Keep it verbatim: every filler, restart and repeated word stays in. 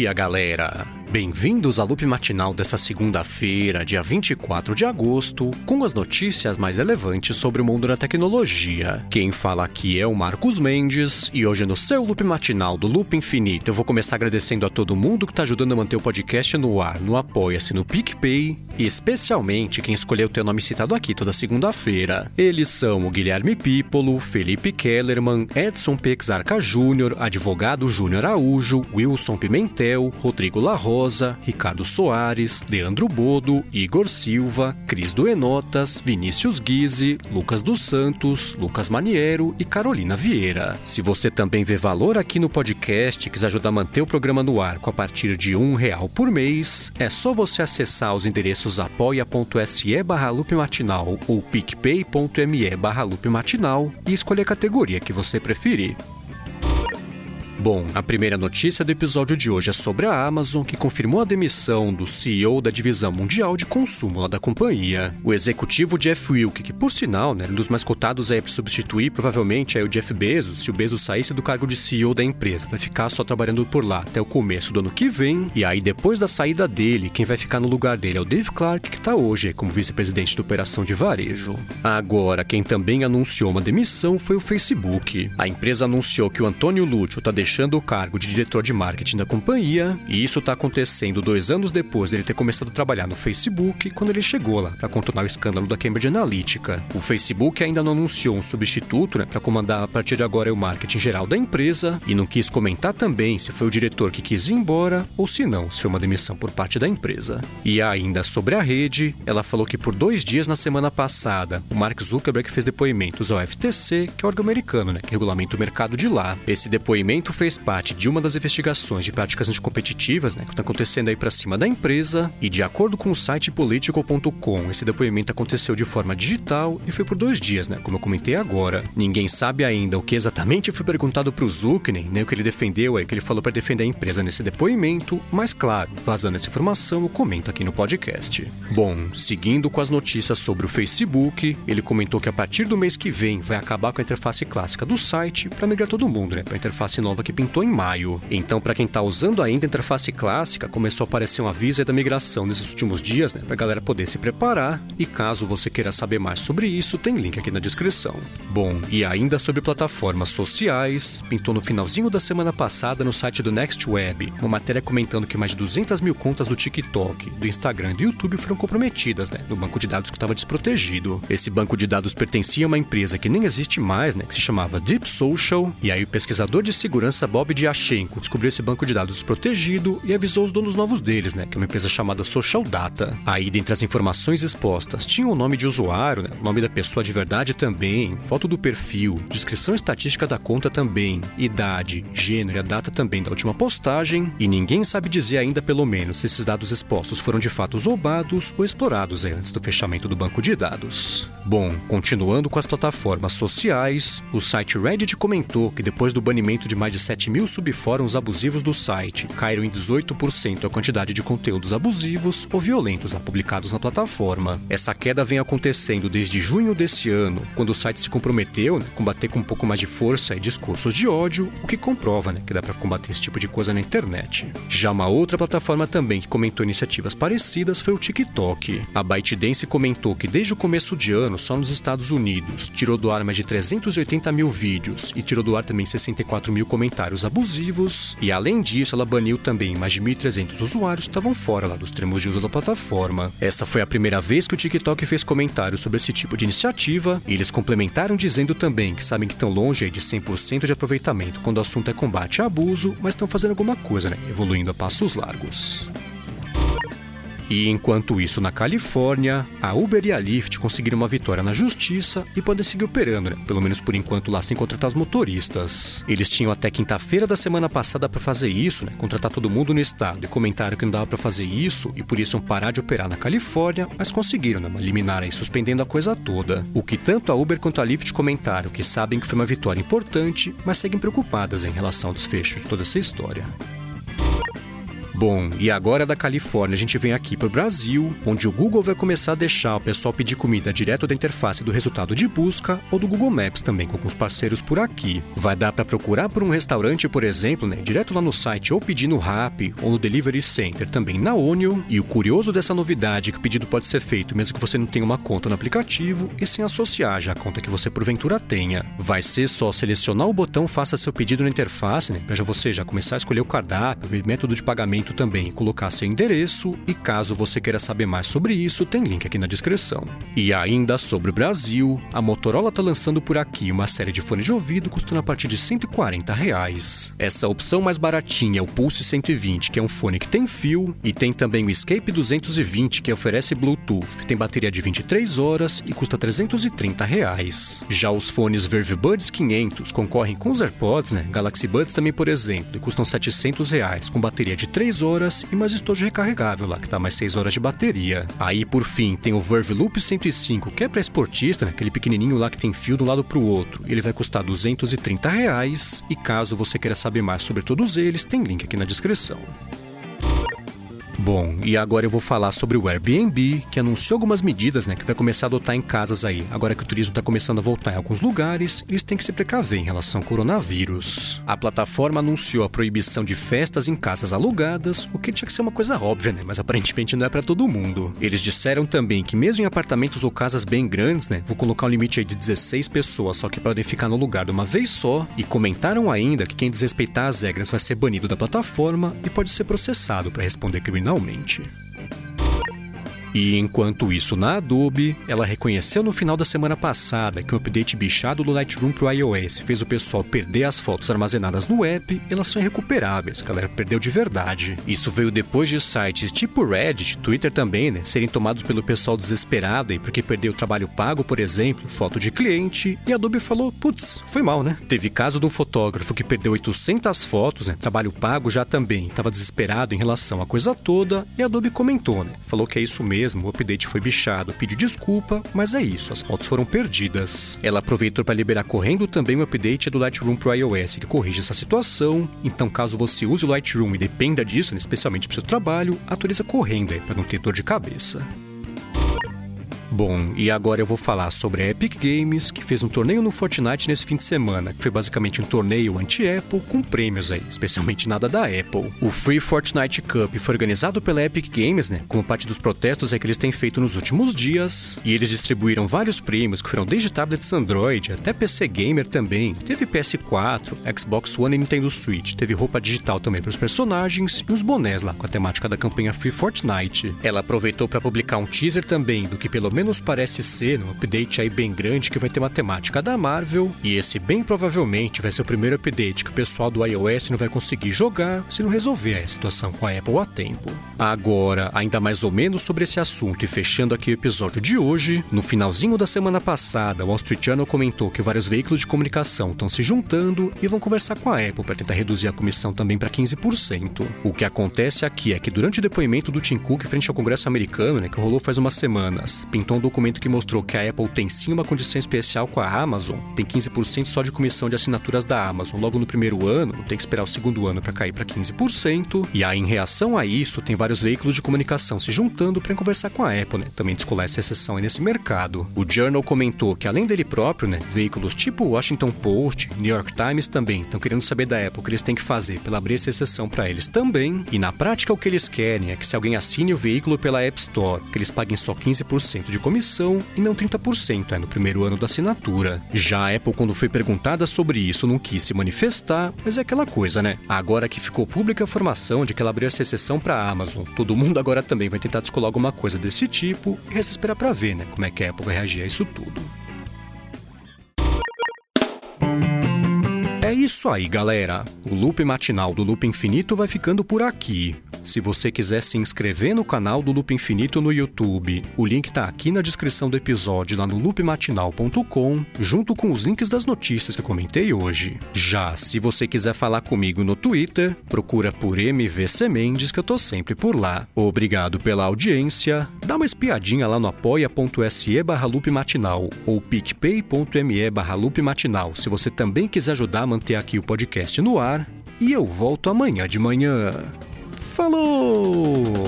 dia, galera! Bem-vindos à Loop Matinal dessa segunda-feira, dia vinte e quatro de agosto, com as notícias mais relevantes sobre o mundo da tecnologia. Quem fala aqui é o Marcos Mendes, e hoje no seu Loop Matinal do Loop Infinito eu vou começar agradecendo a todo mundo que está ajudando a manter o podcast no ar, no Apoia-se, no PicPay, e especialmente quem escolheu ter o nome citado aqui toda segunda-feira. Eles são o Guilherme Pípolo, Felipe Kellerman, Edson Pexarca Júnior, Advogado Júnior Araújo, Wilson Pimentel, Rodrigo La Rosa, Ricardo Soares, Leandro Bodo, Igor Silva, Cris Duenotas, Vinícius Guise, Lucas dos Santos, Lucas Maniero e Carolina Vieira. Se você também vê valor aqui no podcast e quiser ajudar a manter o programa no ar com a partir de um real por mês, é só você acessar os endereços apoia.se barra loopmatinal ou picpay.me barra loopmatinal e escolher a categoria que você preferir. Bom, a primeira notícia do episódio de hoje é sobre a Amazon, que confirmou a demissão do C E O da divisão mundial de consumo lá da companhia. O executivo Jeff Wilke, que por sinal, né, é um dos mais cotados aí para substituir provavelmente aí o Jeff Bezos, se o Bezos saísse do cargo de C E O da empresa, vai ficar só trabalhando por lá até o começo do ano que vem, e aí depois da saída dele, quem vai ficar no lugar dele é o Dave Clark, que está hoje como vice-presidente de operação de varejo. Agora, quem também anunciou uma demissão foi o Facebook. A empresa anunciou que o Antônio Lúcio está deixando deixando o cargo de diretor de marketing da companhia, e isso está acontecendo dois anos depois dele ter começado a trabalhar no Facebook, quando ele chegou lá para contornar o escândalo da Cambridge Analytica. O Facebook ainda não anunciou um substituto, né, para comandar a partir de agora o marketing geral da empresa, e não quis comentar também se foi o diretor que quis ir embora ou se não, se foi uma demissão por parte da empresa. E ainda sobre a rede, ela falou que por dois dias na semana passada, o Mark Zuckerberg fez depoimentos ao F T C, que é o órgão americano, né, que regulamenta o mercado de lá. Esse depoimento fez parte de uma das investigações de práticas anticompetitivas, né, que está acontecendo aí para cima da empresa, e de acordo com o site political ponto com, esse depoimento aconteceu de forma digital e foi por dois dias, né, como eu comentei agora. Ninguém sabe ainda o que exatamente foi perguntado para o Zuckerberg, nem o que ele defendeu, é o que ele falou para defender a empresa nesse depoimento, mas claro, vazando essa informação eu comento aqui no podcast. Bom, seguindo com as notícias sobre o Facebook, ele comentou que a partir do mês que vem vai acabar com a interface clássica do site para migrar todo mundo, né, para a interface nova que pintou em maio. Então, para quem tá usando ainda a interface clássica, começou a aparecer um aviso aí da migração nesses últimos dias, né, pra galera poder se preparar, e caso você queira saber mais sobre isso, tem link aqui na descrição. Bom, e ainda sobre plataformas sociais, pintou no finalzinho da semana passada no site do Next Web uma matéria comentando que mais de duzentas mil contas do TikTok, do Instagram e do YouTube foram comprometidas, né, no banco de dados que estava desprotegido. Esse banco de dados pertencia a uma empresa que nem existe mais, né, que se chamava Deep Social, e aí o pesquisador de segurança Bob Diachenko descobriu esse banco de dados desprotegido e avisou os donos novos deles, né, que é uma empresa chamada Social Data. Aí, dentre as informações expostas, tinha o nome de usuário, né, o nome da pessoa de verdade também, foto do perfil, descrição estatística da conta também, idade, gênero e a data também da última postagem, e ninguém sabe dizer ainda pelo menos se esses dados expostos foram de fato roubados ou explorados aí, antes do fechamento do banco de dados. Bom, continuando com as plataformas sociais, o site Reddit comentou que depois do banimento de mais de sete mil subfóruns abusivos do site, caíram em dezoito por cento a quantidade de conteúdos abusivos ou violentos publicados na plataforma. Essa queda vem acontecendo desde junho desse ano, quando o site se comprometeu, né, a combater com um pouco mais de força e discursos de ódio, o que comprova, né, que dá para combater esse tipo de coisa na internet. Já uma outra plataforma também que comentou iniciativas parecidas foi o TikTok. A ByteDance comentou que desde o começo de ano, só nos Estados Unidos, tirou do ar mais de trezentos e oitenta mil vídeos e tirou do ar também sessenta e quatro mil comentários abusivos, e além disso ela baniu também mais de mil e trezentos usuários que estavam fora lá dos termos de uso da plataforma. Essa foi a primeira vez que o TikTok fez comentários sobre esse tipo de iniciativa, e eles complementaram dizendo também que sabem que estão longe aí de cem por cento de aproveitamento quando o assunto é combate a abuso, mas estão fazendo alguma coisa, né, evoluindo a passos largos. E enquanto isso, na Califórnia, a Uber e a Lyft conseguiram uma vitória na justiça e podem seguir operando, né? Pelo menos por enquanto lá, sem contratar os motoristas. Eles tinham até quinta-feira da semana passada para fazer isso, né? Contratar todo mundo no estado, e comentaram que não dava para fazer isso e por isso iam parar de operar na Califórnia, mas conseguiram, né? Eliminar aí, suspendendo a coisa toda. O que tanto a Uber quanto a Lyft comentaram que sabem que foi uma vitória importante, mas seguem preocupadas em relação ao desfecho de toda essa história. Bom, e agora da Califórnia a gente vem aqui pro Brasil, onde o Google vai começar a deixar o pessoal pedir comida direto da interface do resultado de busca ou do Google Maps também, com alguns parceiros por aqui. Vai dar para procurar por um restaurante, por exemplo, né, direto lá no site ou pedir no Rappi ou no Delivery Center também na Onion. E o curioso dessa novidade é que o pedido pode ser feito mesmo que você não tenha uma conta no aplicativo e sem associar já a conta que você porventura tenha. Vai ser só selecionar o botão Faça seu pedido na interface, né, para você já começar a escolher o cardápio, ver método de pagamento também, colocar seu endereço, e caso você queira saber mais sobre isso, tem link aqui na descrição. E ainda sobre o Brasil, a Motorola está lançando por aqui uma série de fones de ouvido custando a partir de cento e quarenta reais. Essa opção mais baratinha é o Pulse cento e vinte, que é um fone que tem fio, e tem também o Escape duzentos e vinte, que oferece Bluetooth, tem bateria de vinte e três horas e custa trezentos e trinta reais. Já os fones Verve Buds quinhentos concorrem com os AirPods, né, Galaxy Buds também, por exemplo, e custam setecentos reais, com bateria de três horas e mais estojo recarregável lá, que dá mais seis horas de bateria. Aí, por fim, tem o Verve Loop cento e cinco, que é para esportista, né? Aquele pequenininho lá que tem fio de um lado para o outro. Ele vai custar duzentos e trinta reais, e caso você queira saber mais sobre todos eles, tem link aqui na descrição. Bom, e agora eu vou falar sobre o Airbnb, que anunciou algumas medidas, né, que vai começar a adotar em casas aí. Agora que o turismo está começando a voltar em alguns lugares, eles têm que se precaver em relação ao coronavírus. A plataforma anunciou a proibição de festas em casas alugadas, o que tinha que ser uma coisa óbvia, né, mas aparentemente não é para todo mundo. Eles disseram também que mesmo em apartamentos ou casas bem grandes, né, vou colocar um limite aí de dezesseis pessoas, só que podem ficar no lugar de uma vez só, e comentaram ainda que quem desrespeitar as regras vai ser banido da plataforma e pode ser processado para responder criminalmente. E enquanto isso, na Adobe, ela reconheceu no final da semana passada que um update bichado do Lightroom pro iOS fez o pessoal perder as fotos armazenadas no app, elas são irrecuperáveis, a galera perdeu de verdade. Isso veio depois de sites tipo Reddit, Twitter também, né, serem tomados pelo pessoal desesperado aí porque perdeu o trabalho pago, por exemplo, foto de cliente, e a Adobe falou, putz, foi mal, né? Teve caso de um fotógrafo que perdeu oitocentas fotos, né, trabalho pago já também, estava desesperado em relação à coisa toda, e a Adobe comentou, né, falou que é isso mesmo. O update foi bichado, pediu desculpa, mas é isso, as fotos foram perdidas. Ela aproveitou para liberar correndo também o update do Lightroom pro iOS, que corrige essa situação. Então, caso você use o Lightroom e dependa disso, né, especialmente para o seu trabalho, atualiza correndo aí, para não ter dor de cabeça. Bom, e agora eu vou falar sobre a Epic Games, que fez um torneio no Fortnite nesse fim de semana, que foi basicamente um torneio anti-Apple com prêmios aí, especialmente nada da Apple. O Free Fortnite Cup foi organizado pela Epic Games, né, como parte dos protestos é que eles têm feito nos últimos dias, e eles distribuíram vários prêmios que foram desde tablets Android até P C Gamer também. Teve P S quatro, Xbox One e Nintendo Switch, teve roupa digital também para os personagens e uns bonés lá com a temática da campanha Free Fortnite. Ela aproveitou para publicar um teaser também do que pelo menos menos parece ser um update aí bem grande que vai ter uma temática da Marvel, e esse bem provavelmente vai ser o primeiro update que o pessoal do iOS não vai conseguir jogar se não resolver a situação com a Apple a tempo. Agora, ainda mais ou menos sobre esse assunto e fechando aqui o episódio de hoje, no finalzinho da semana passada, o Wall Street Journal comentou que vários veículos de comunicação estão se juntando e vão conversar com a Apple para tentar reduzir a comissão também para quinze por cento. O que acontece aqui é que durante o depoimento do Tim Cook frente ao Congresso americano, né, que rolou faz umas semanas, pintou um documento que mostrou que a Apple tem sim uma condição especial com a Amazon, tem quinze por cento só de comissão de assinaturas da Amazon logo no primeiro ano, não tem que esperar o segundo ano para cair para quinze por cento, e aí em reação a isso, tem vários veículos de comunicação se juntando para conversar com a Apple, né, também descolar essa exceção aí nesse mercado. O Journal comentou que além dele próprio, né, veículos tipo Washington Post, New York Times também estão querendo saber da Apple o que eles têm que fazer para abrir essa exceção para eles também, e na prática o que eles querem é que se alguém assine o veículo pela App Store, que eles paguem só quinze por cento de comissão e não trinta por cento é, no primeiro ano da assinatura. Já a Apple, quando foi perguntada sobre isso, não quis se manifestar, mas é aquela coisa, né? Agora que ficou pública a informação de que ela abriu essa exceção para a Amazon, todo mundo agora também vai tentar descolar alguma coisa desse tipo e resta esperar para ver, né, como é que a Apple vai reagir a isso tudo. É isso aí, galera. O Loop Matinal do Loop Infinito vai ficando por aqui. Se você quiser se inscrever no canal do Loop Infinito no YouTube, o link tá aqui na descrição do episódio lá no loop matinal ponto com, junto com os links das notícias que eu comentei hoje. Já se você quiser falar comigo no Twitter, procura por M V C Mendes que eu tô sempre por lá. Obrigado pela audiência, dá uma espiadinha lá no apoia.se barra loop matinal ou picpay.me barra loop matinal se você também quiser ajudar a manter aqui o podcast no ar, e eu volto amanhã de manhã. falou!